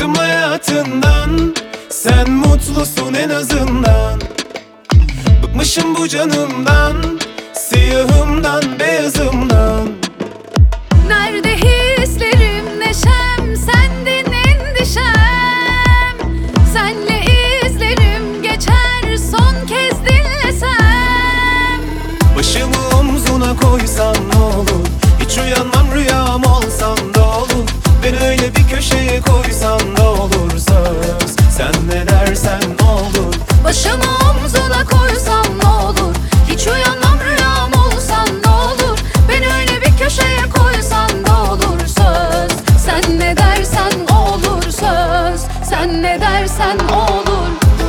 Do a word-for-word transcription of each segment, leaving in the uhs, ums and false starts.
Bıktım hayatından, sen mutlusun en azından. Bıkmışım bu canımdan, siyahımdan beyazımdan. Nerede hislerim, neşem, sendin endişem. Senle izlerim geçer, son kez dinlesem. Başımı omzuna koysan ne olur, hiç uyanmam rüyam olsan da olur. Beni öyle bir köşeye koysan da olur söz. Sen ne dersen olur. Başımı omzuna koysam ne olur, hiç uyanmam rüyam olsan ne olur. Beni öyle bir köşeye koysan da olur söz. Sen ne dersen olur söz. Sen ne dersen olur.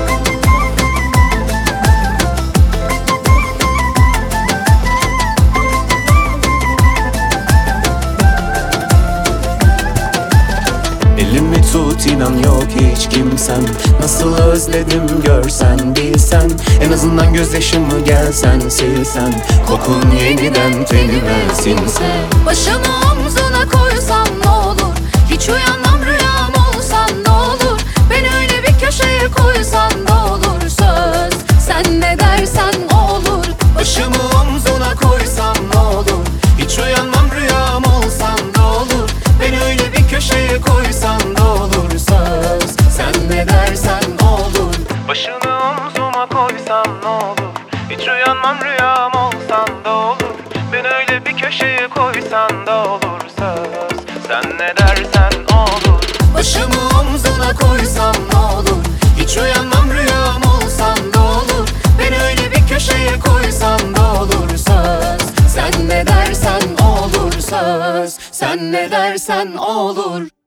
Elimi tut, inan yok hiç kimsem. Nasıl özledim görsen bilsen. En azından gözyaşımı gelsen silsen. Kokun yeniden tenime sinse. Başımı omzuna koysam ne olur, hiç uyanmam rüyam olsan ne olur. Beni öyle bir köşeye koysan da olur söz. Sen ne dersen olur. Başımı omzuna koysam ne olur, hiç uyanmam rüyam olsan da olur. Beni öyle bir köşeye koysan da olur söz. Sen ne dersen olur. Başını omzuma koysam ne olur, hiç uyanmam rüyam olsan da olur. Beni öyle bir köşeye koysan da olur söz. Sen ne dersen olur. Başımı omzuna koysam ne olur, hiç uyanmam rüyam olsan da olur. Beni öyle bir köşeye koysan da olur söz. Sen ne dersen olur söz. Sen ne dersen olur.